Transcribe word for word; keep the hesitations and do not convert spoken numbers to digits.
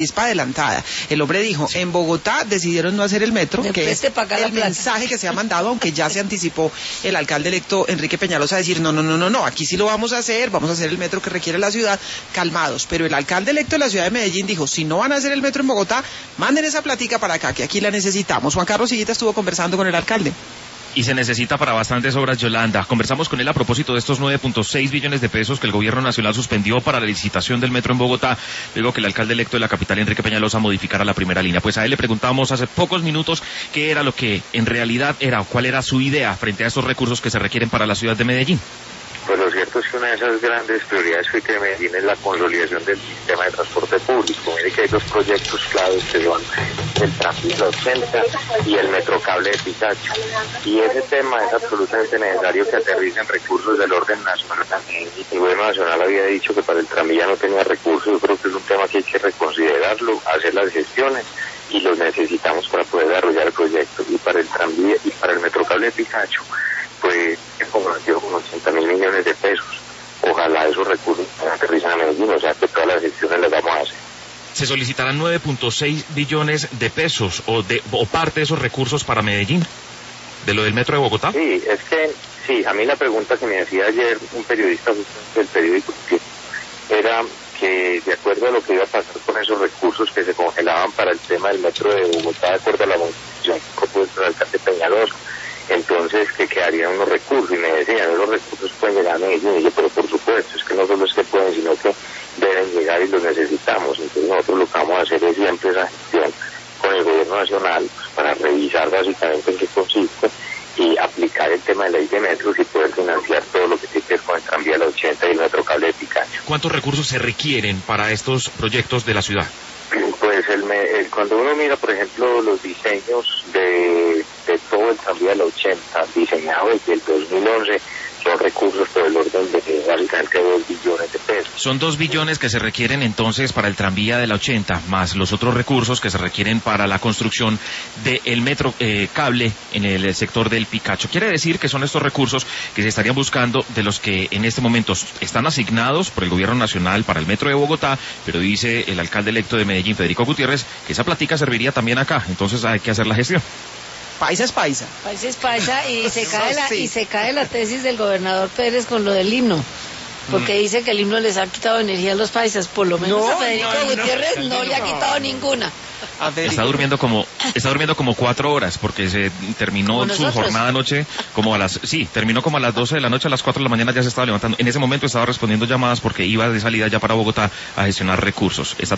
chispa adelantada. El hombre dijo, sí. En Bogotá decidieron no hacer el metro, Después que es el plata. mensaje que se ha mandado, aunque ya se anticipó el alcalde electo Enrique Peñalosa a decir, no, no, no, no, no, aquí sí lo vamos a hacer, vamos a hacer el metro que requiere la ciudad, calmados. Pero el alcalde electo de la ciudad de Medellín dijo, si no van a hacer el metro en Bogotá, manden esa platica para acá, que aquí la necesitamos. Juan Carlos Higuita estuvo conversando con el alcalde. Y se necesita para bastantes obras, Yolanda. Conversamos con él a propósito de estos nueve punto seis billones de pesos que el gobierno nacional suspendió para la licitación del metro en Bogotá, luego que el alcalde electo de la capital, Enrique Peñalosa, modificara la primera línea. Pues a él le preguntamos hace pocos minutos qué era lo que en realidad era, o cuál era su idea frente a estos recursos que se requieren para la ciudad de Medellín. Pues lo cierto es que una de esas grandes prioridades fue que Medellín es la consolidación del sistema de transporte público. Mire que hay dos proyectos claves que son el Tranvía ochenta y el Metrocable de Picacho. Y ese tema es absolutamente necesario que aterricen recursos del orden nacional también. El gobierno nacional había dicho que para el tranvía no tenía recursos. Yo creo que es un tema que hay que reconsiderarlo, hacer las gestiones y los necesitamos para poder desarrollar el proyecto. Y para el tranvía y para el Metrocable de Picacho, pues es como unos ochenta mil millones de pesos. Ojalá esos recursos aterricen a Medellín, o sea que todas las gestiones las vamos a hacer. Se solicitarán nueve punto seis billones de pesos o de o parte de esos recursos para Medellín, de lo del metro de Bogotá. Sí, es que, sí, a mí la pregunta que me hacía ayer un periodista del periódico que era que de acuerdo a lo que iba a pasar con esos recursos que se congelaban para el tema del metro de Bogotá, de acuerdo a la movilización que propuso el alcalde Peñalosa, entonces que quedarían unos recursos, y me decían, esos recursos pueden llegar a Medellín, y yo, pero por supuesto, es que no solo es que pueden, sino que deben llegar y los necesitamos. Entonces nosotros lo que vamos a hacer es siempre esa gestión con el gobierno nacional, pues, para revisar básicamente en qué consiste y aplicar el tema de ley de metros y poder financiar todo lo que tiene que ver con el tranvía de la ochenta y el Metrocable de Picacho. ¿Cuántos recursos se requieren para estos proyectos de la ciudad? Pues el, el, cuando uno mira, por ejemplo, los diseños de, de todo el tranvía de la ochenta, diseñado desde el dos mil once, son recursos por el orden de básicamente dos billones de pesos. Son dos billones que se requieren entonces para el tranvía de la ochenta, más los otros recursos que se requieren para la construcción del metro eh, cable en el sector del Picacho. Quiere decir que son estos recursos que se estarían buscando de los que en este momento están asignados por el gobierno nacional para el metro de Bogotá, pero dice el alcalde electo de Medellín, Federico Gutiérrez, que esa plática serviría también acá, entonces hay que hacer la gestión. Paisa es paisa. Paisa es paisa y se cae la, y se cae la tesis del gobernador Pérez con lo del himno. Porque mm. dice que el himno les ha quitado energía a los paisas, por lo menos no, a Federico no, Gutiérrez no, no, no le ha quitado no. ninguna. Está durmiendo como está durmiendo como cuatro horas porque se terminó su jornada anoche como a las sí terminó como a las doce de la noche, a las cuatro de la mañana ya se estaba levantando. En ese momento estaba respondiendo llamadas porque iba de salida ya para Bogotá a gestionar recursos. Está